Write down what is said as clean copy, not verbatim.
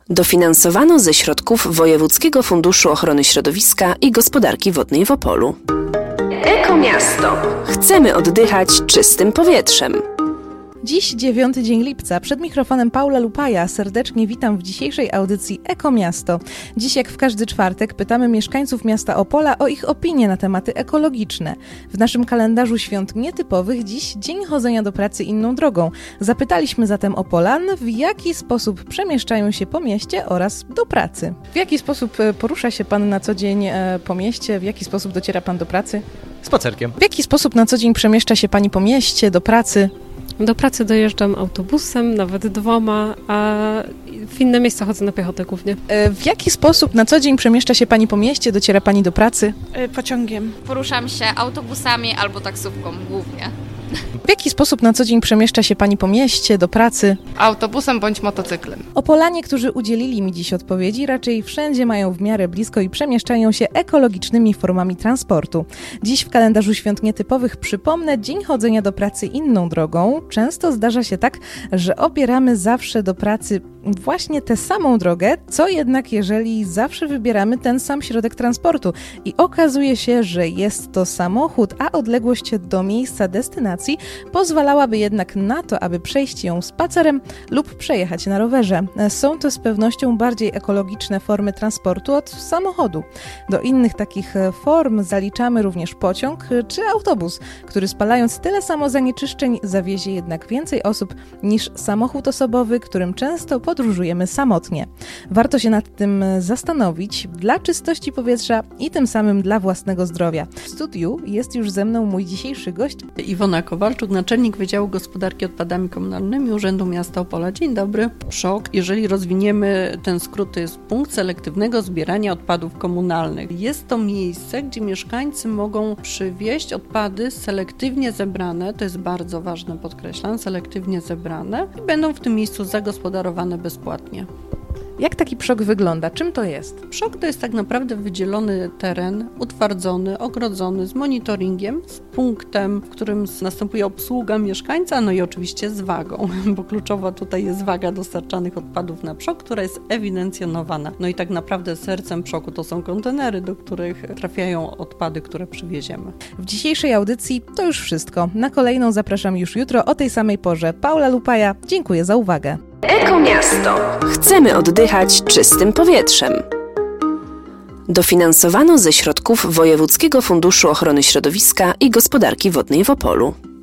Dofinansowano ze środków Wojewódzkiego Funduszu Ochrony Środowiska i Gospodarki Wodnej w Opolu. Ekomiasto. Chcemy oddychać czystym powietrzem. Dziś 9 dzień lipca. Przed mikrofonem Paula Lupaja. Serdecznie witam w dzisiejszej audycji Ekomiasto. Dziś jak w każdy czwartek pytamy mieszkańców miasta Opola o ich opinie na tematy ekologiczne. W naszym kalendarzu świąt nietypowych dziś Dzień chodzenia do pracy inną drogą. Zapytaliśmy zatem Opolan, w jaki sposób przemieszczają się po mieście oraz do pracy. W jaki sposób porusza się Pan na co dzień po mieście? W jaki sposób dociera Pan do pracy? Spacerkiem. W jaki sposób na co dzień przemieszcza się Pani po mieście, do pracy? Do pracy dojeżdżam autobusem, nawet 2, a w inne miejsca chodzę na piechotę głównie. W jaki sposób na co dzień przemieszcza się Pani po mieście, dociera Pani do pracy? Pociągiem. Poruszam się autobusami albo taksówką głównie. W jaki sposób na co dzień przemieszcza się Pani po mieście, do pracy? Autobusem bądź motocyklem. Opolanie, którzy udzielili mi dziś odpowiedzi, raczej wszędzie mają w miarę blisko i przemieszczają się ekologicznymi formami transportu. Dziś w kalendarzu świąt nietypowych przypomnę Dzień chodzenia do pracy inną drogą. Często zdarza się tak, że obieramy zawsze do pracy właśnie tę samą drogę, co jednak jeżeli zawsze wybieramy ten sam środek transportu i okazuje się, że jest to samochód, a odległość do miejsca destynacji pozwalałaby jednak na to, aby przejść ją spacerem lub przejechać na rowerze. Są to z pewnością bardziej ekologiczne formy transportu od samochodu. Do innych takich form zaliczamy również pociąg czy autobus, który spalając tyle samo zanieczyszczeń zawiezie jednak więcej osób niż samochód osobowy, którym często podróżujemy samotnie. Warto się nad tym zastanowić dla czystości powietrza i tym samym dla własnego zdrowia. W studiu jest już ze mną mój dzisiejszy gość. Iwona Kowalczuk, naczelnik Wydziału Gospodarki Odpadami Komunalnymi Urzędu Miasta Opola. Dzień dobry. PSZOK, jeżeli rozwiniemy ten skrót, to jest punkt selektywnego zbierania odpadów komunalnych. Jest to miejsce, gdzie mieszkańcy mogą przywieźć odpady selektywnie zebrane, to jest bardzo ważne, podkreślam, selektywnie zebrane i będą w tym miejscu zagospodarowane bezpłatnie. Jak taki PSZOK wygląda? Czym to jest? PSZOK to jest tak naprawdę wydzielony teren, utwardzony, ogrodzony z monitoringiem, z punktem, w którym następuje obsługa mieszkańca, no i oczywiście z wagą, bo kluczowa tutaj jest waga dostarczanych odpadów na PSZOK, która jest ewidencjonowana. No i tak naprawdę sercem PSZOK-u to są kontenery, do których trafiają odpady, które przywieziemy. W dzisiejszej audycji to już wszystko. Na kolejną zapraszam już jutro o tej samej porze. Paula Lupaja, dziękuję za uwagę. Ekomiasto. Chcemy oddychać czystym powietrzem. Dofinansowano ze środków Wojewódzkiego Funduszu Ochrony Środowiska i Gospodarki Wodnej w Opolu.